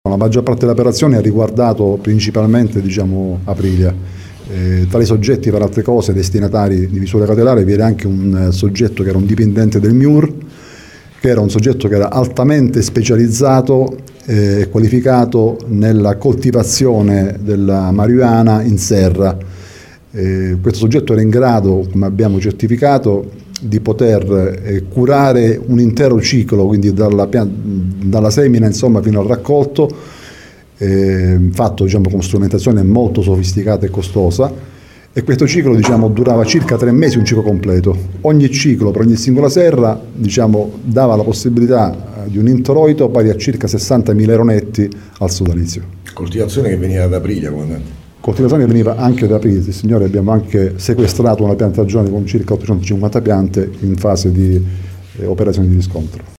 La maggior parte delle operazioni ha riguardato principalmente Aprilia. Tra i soggetti, per altre cose, destinatari di misura cautelare, vi era anche un soggetto che era un dipendente del MIUR, che era un soggetto che era altamente specializzato e qualificato nella coltivazione della marijuana in serra. Questo soggetto era in grado, come abbiamo certificato, di poter curare un intero ciclo, quindi dalla semina fino al raccolto, fatto con strumentazione molto sofisticata e costosa, e questo ciclo durava circa 3 mesi, un ciclo completo. Ogni ciclo per ogni singola serra dava la possibilità di un introito pari a circa 60.000 euro netti al sodalizio. Coltivazione che veniva da Aprilia, comandante? Coltivazione che veniva anche da Aprilia, signore. Abbiamo anche sequestrato una piantagione con circa 850 piante in fase di operazioni di riscontro.